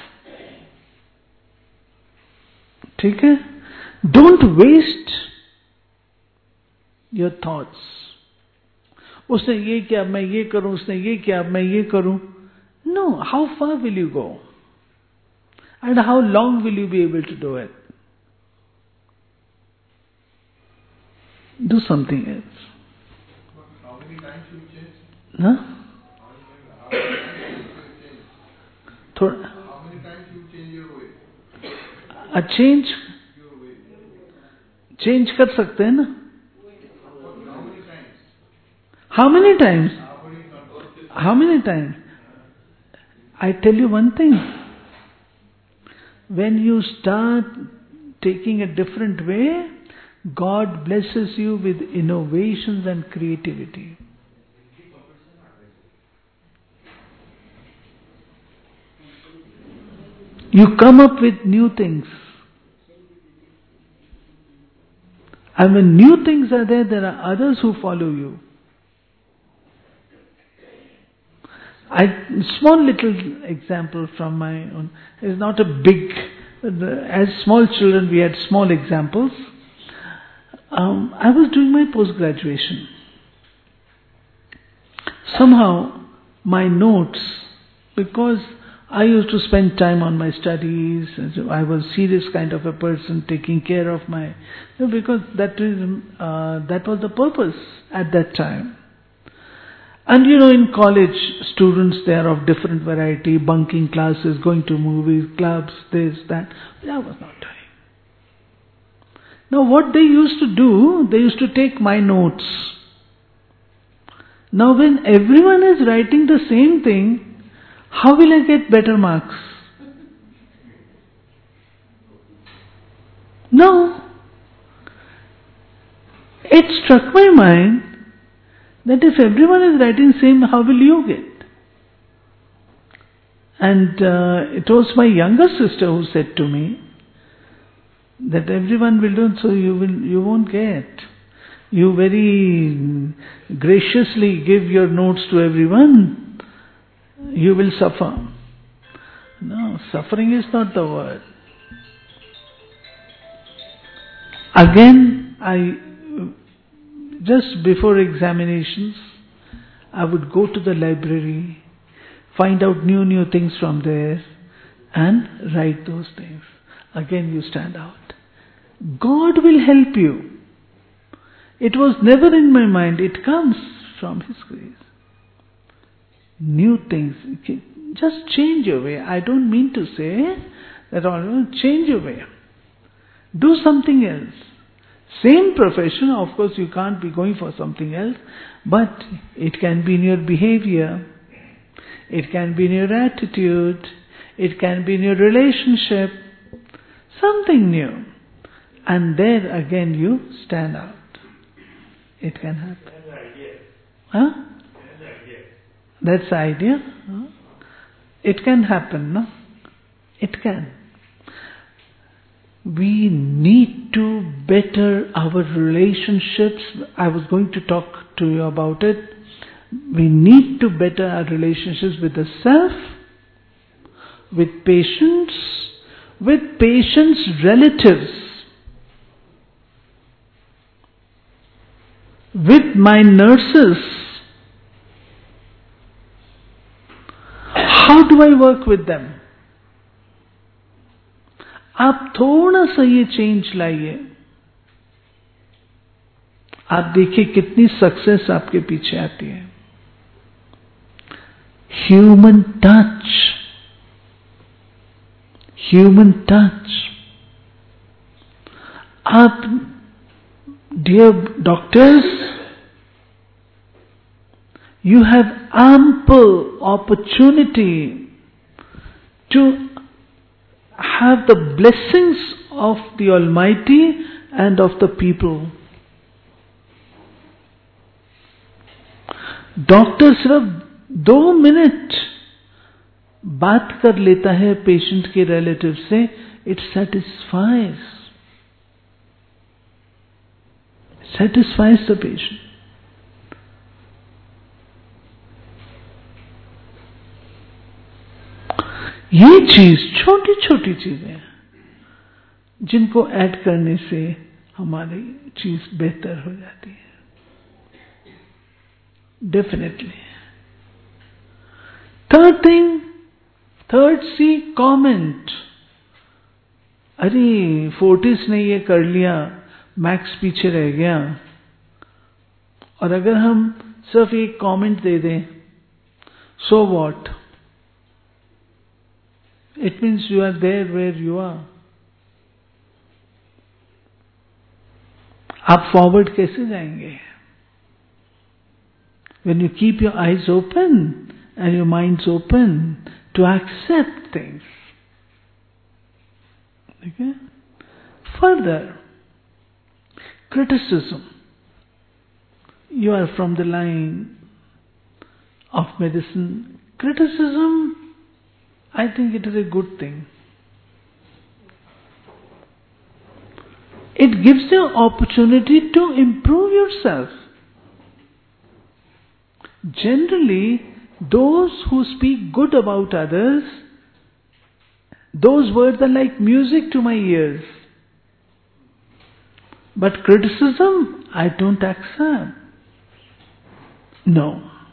ठीक है? Don't waste your thoughts. उसने ये किया, मैं ये करूं, उसने ये किया, मैं ये करूं. No, how far will you go? And how long will you be able to do it? Do something else. How many times you change? Huh? Thora. How many times you change your way? A change, change कर सकते हैं ना? How many times? How many times? I tell you one thing. When you start taking a different way, God blesses you with innovations and creativity. You come up with new things. And when new things are there, there are others who follow you. I, small little example from my own. It's not a big, as small children we had small examples. Um, I was doing my post-graduation. Somehow my notes, because I used to spend time on my studies, I was serious kind of a person, taking care of my, because that is, uh, that was the purpose at that time. And you know, in college, students, they are of different variety, bunking classes, going to movies, clubs, this, that. But I was not doing. Now what they used to do, they used to take my notes. Now when everyone is writing the same thing, how will I get better marks? No. It struck my mind that if everyone is writing same, how will you get? And uh, it was my younger sister who said to me that everyone will do, so you will, you won't get. You very graciously give your notes to everyone, you will suffer. No, suffering is not the word. Again, I, just before examinations, I would go to the library, find out new, new things from there, and write those things. Again you stand out. God will help you. It was never in my mind. It comes from His grace. New things. Just change your way. I don't mean to say that all, change your way. Do something else. Same profession, of course you can't be going for something else, but it can be in your behavior, it can be in your attitude, it can be in your relationship, something new. And there again you stand out. It can happen. That's the idea. Huh? That's the idea. That's the idea. Huh? It can happen, no? It can. We need to better our relationships. I was going to talk to you about it. We need to better our relationships with the self, with patients, with patients' relatives, with my nurses. How do I work with them? आप थोड़ा सा ये change लाइए, आप देखिए कितनी success आपके पीछे आती है. Human touch, human touch. आप, dear doctors, you have ample opportunity to have the blessings of the Almighty and of the people. Doctor सिर्फ दो मिनट बात कर लेता है पेशेंट के रिलेटिव से, it satisfies satisfies the patient. ये चीज, छोटी छोटी चीजें जिनको ऐड करने से हमारी चीज बेहतर हो जाती है. Definitely. Third thing, third C, comment. अरे फोर्टिस ने ये कर लिया, मैक्स पीछे रह गया. और अगर हम सिर्फ एक कमेंट दे दें, so what? It means you are there where you are. आप फॉरवर्ड कैसे जाएंगे? When you keep your eyes open and your minds open to accept things. Okay? Further, criticism. You are from the line of medicine. Criticism, I think it is a good thing. It gives you opportunity to improve yourself. Generally, those who speak good about others, those words are like music to my ears. But criticism, I don't accept. No.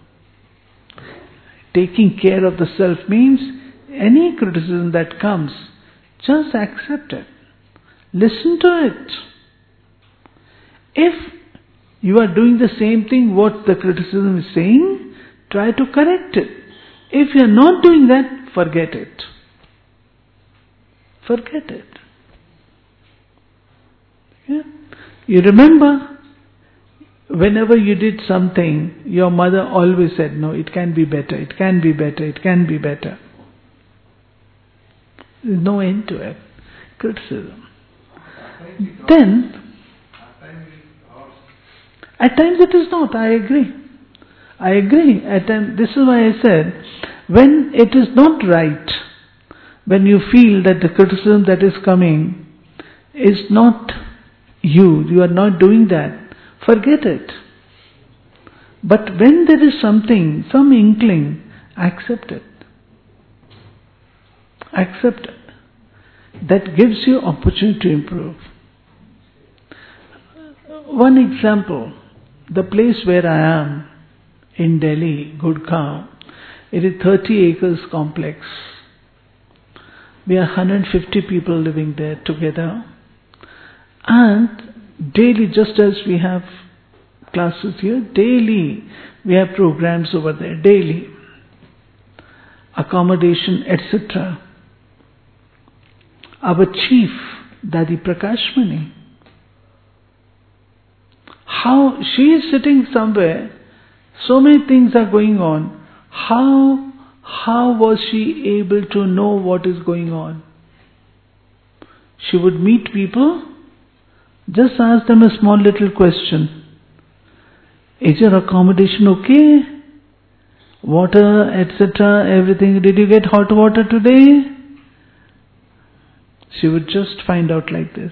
Taking care of the self means any criticism that comes, just accept it. Listen to it. If you are doing the same thing what the criticism is saying, try to correct it. If you are not doing that, forget it. Forget it. Yeah? You remember, whenever you did something, your mother always said, no, it can be better, it can be better, it can be better. There's no end to it. Criticism. Then, at times it is not, I agree. I agree. At times, this is why I said, when it is not right, when you feel that the criticism that is coming is not you, you are not doing that, forget it. But when there is something, some inkling, accept it. Accept it. That gives you opportunity to improve. one example, the place where I am in Delhi, Gurgaon, it is thirty acres complex. We are one hundred fifty people living there together. And daily, just as we have classes here, daily we have programs over there, daily. Accommodation, et cetera. Our chief, Dadi Prakashmani, how she is sitting somewhere, so many things are going on. How, how was she able to know what is going on? She would meet people, just ask them a small little question. Is your accommodation okay? Water, et cetera, everything. Did you get hot water today? She would just find out like this.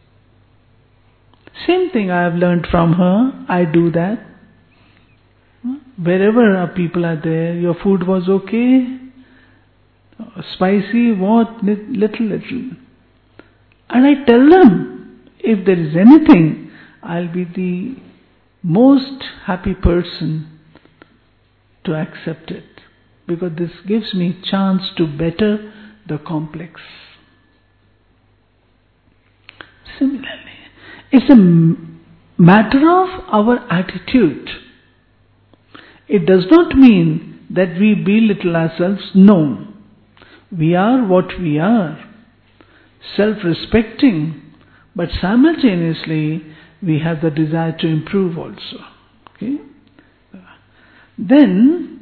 Same thing I have learned from her. I do that. Wherever our people are there, your food was okay? Spicy? What? Little, little. And I tell them, if there is anything, I'll be the most happy person to accept it. Because this gives me chance to better the complex. Similarly, it's a matter of our attitude. It does not mean that we belittle ourselves. No. We are what we are. Self-respecting. But simultaneously, we have the desire to improve also. Okay? Then,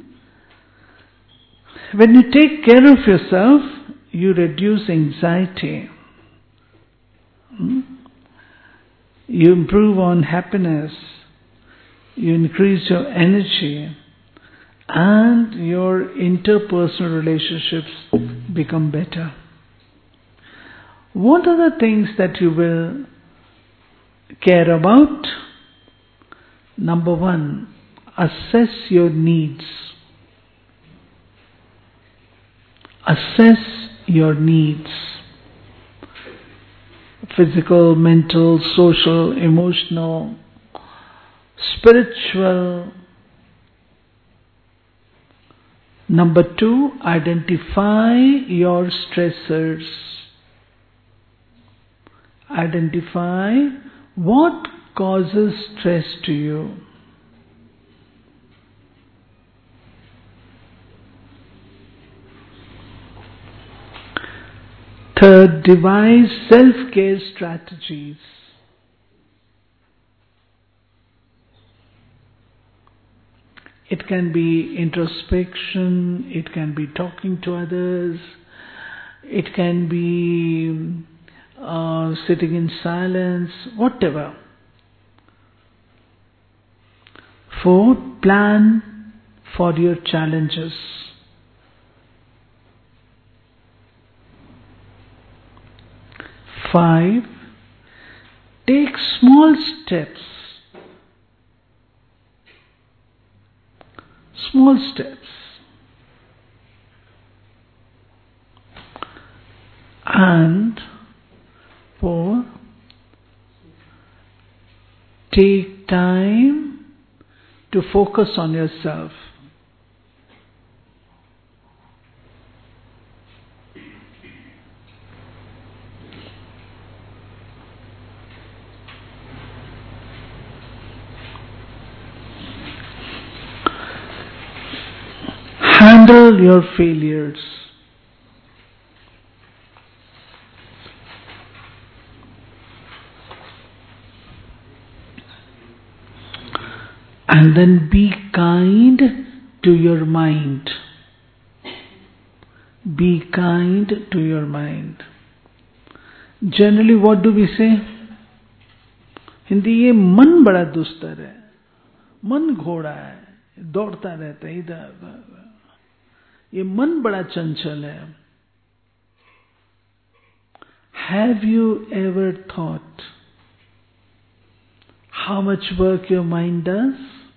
when you take care of yourself, you reduce anxiety. Hmm? You improve on happiness. You increase your energy. And your interpersonal relationships become better. What are the things that you will care about? Number one, assess your needs. Assess your needs. Physical, mental, social, emotional, spiritual. Number two, identify your stressors. Identify what causes stress to you. Third, devise self-care strategies. It can be introspection, it can be talking to others, it can be uh, sitting in silence, whatever. Fourth, plan for your challenges. Five, take small steps. Small steps. And four, take time to focus on yourself. Handle your failures. And then be kind to your mind. Be kind to your mind. Generally, what do we say? Hindi, ये मन बड़ा दुस्तर है, मन घोड़ा है, दौड़ता रहता है इधर उधर, ये मन बड़ा चंचल है. Have you ever thought how much work your mind does?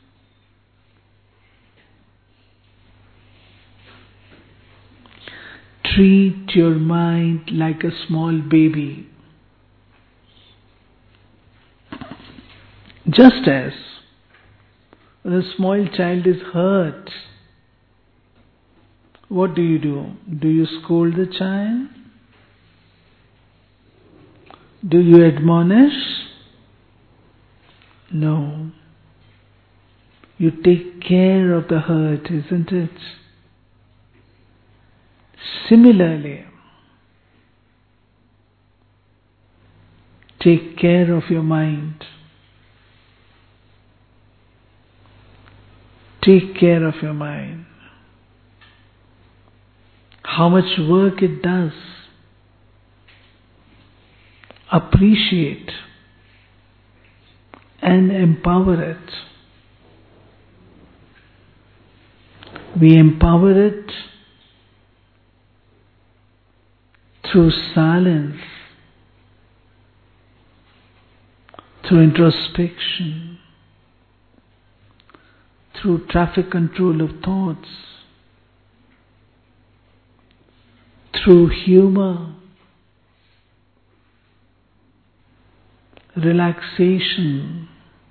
Treat your mind like a small baby. Just as when a small child is hurt, what do you do? Do you scold the child? Do you admonish? No. You take care of the hurt, isn't it? Similarly, take care of your mind. Take care of your mind. How much work it does. Appreciate and empower it. We empower it through silence, through introspection, through traffic control of thoughts, through humor, relaxation,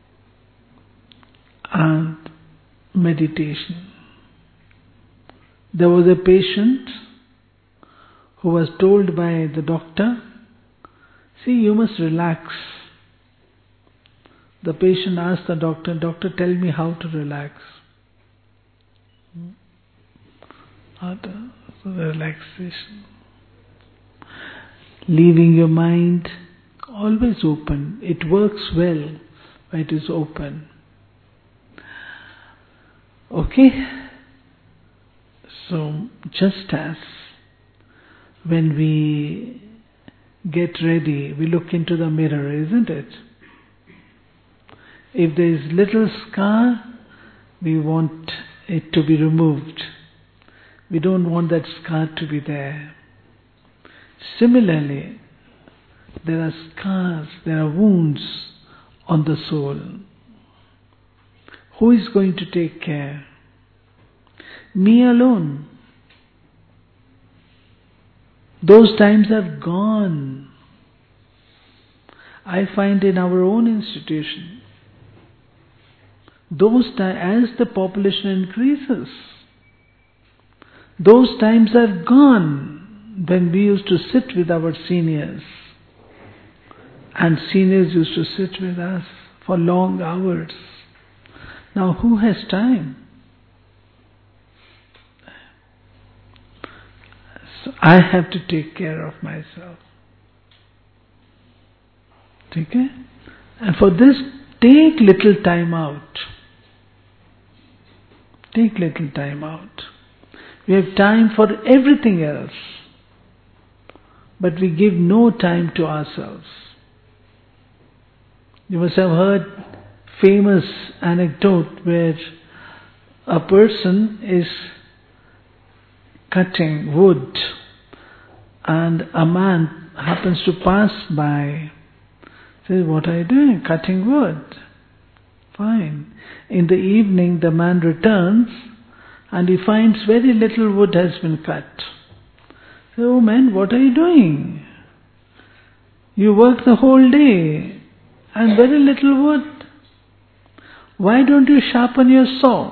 and meditation. There was a patient who was told by the doctor, see, you must relax. The patient asked the doctor, doctor, tell me how to relax. How to, so relaxation. Leaving your mind always open. It works well, but it is open. Okay? So, just as when we get ready, we look into the mirror, isn't it? If there is little scar, we want it to be removed. We don't want that scar to be there. Similarly, there are scars, there are wounds on the soul. Who is going to take care? Me alone. Those times are gone. I find in our own institution, those times, as the population increases, those times are gone when we used to sit with our seniors and seniors used to sit with us for long hours. Now who has time? So I have to take care of myself. Okay? And for this, take little time out. Take little time out. We have time for everything else, but we give no time to ourselves. You must have heard famous anecdote where a person is cutting wood and a man happens to pass by. Says, what are you doing? Cutting wood. Fine. In the evening the man returns and he finds very little wood has been cut. Says, oh man, what are you doing? You work the whole day and very little wood. Why don't you sharpen your saw?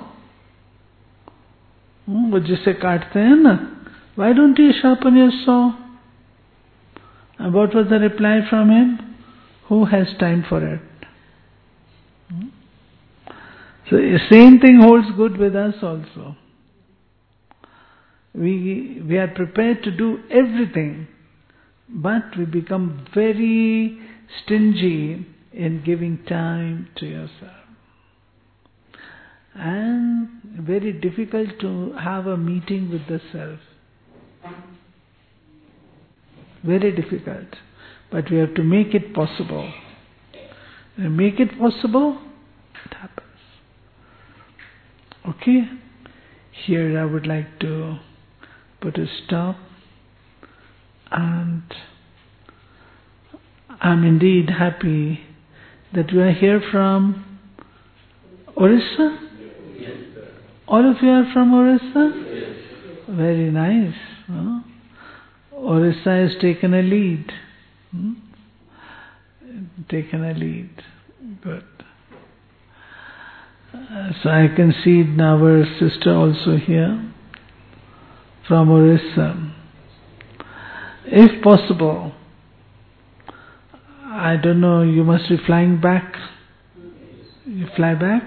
वो जिसे काटते हैं ना, why don't you sharpen your saw? And what was the reply from him? Who has time for it? So the same thing holds good with us also. We, we are prepared to do everything, but we become very stingy in giving time to yourself. And very difficult to have a meeting with the self. Very difficult. But we have to make it possible. And make it possible, it happens. Okay? Here I would like to put a stop. And I'm indeed happy that you are here from Orissa? Yes, sir. All of you are from Orissa? Yes. Very nice. Huh? Orissa has taken a lead. Hmm? Taken a lead. Good. So I can see our sister also here from Orissa. If possible, I don't know, you must be flying back. You fly back?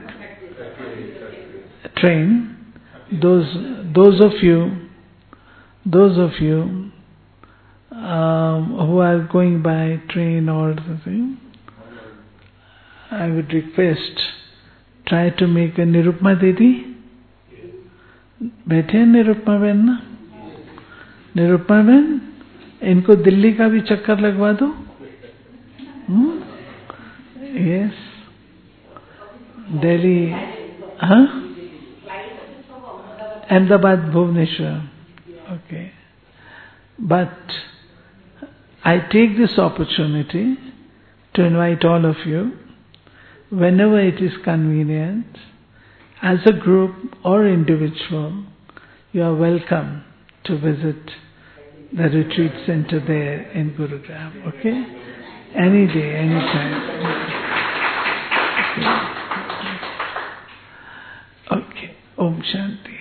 Train. Those, those of you, those of you um, who are going by train or something, I would request, try to make a Nirupma Didi. बैठे हैं निरुपमा बहन ना? निरुपमा बहन, इनको दिल्ली का भी चक्कर लगवा दो. यस, दिल्ली, हाँ, Ahmedabad, Bhubaneswar. Okay, but I take this opportunity to invite all of you, whenever it is convenient, as a group or individual, you are welcome to visit the retreat center there in Gurugram. Okay? Any day, any time. Okay. Okay. Om Shanti.